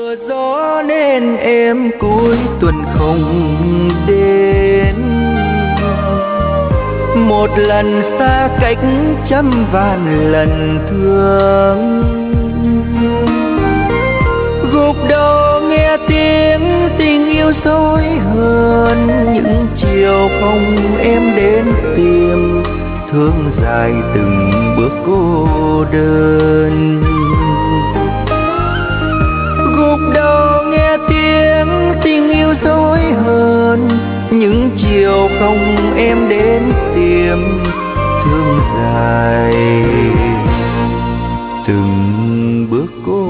mưa gió nên em cuối tuần không đến, một lần xa cách trăm vạn lần thương. Gục đầu nghe tiếng tình yêu dối hơn, những chiều không em đến tìm, thương dài từng bước cô đơn. Gục đầu nghe tiếng tình yêu dối hơn, những chiều không em đến tìm, thương dài từng bước cô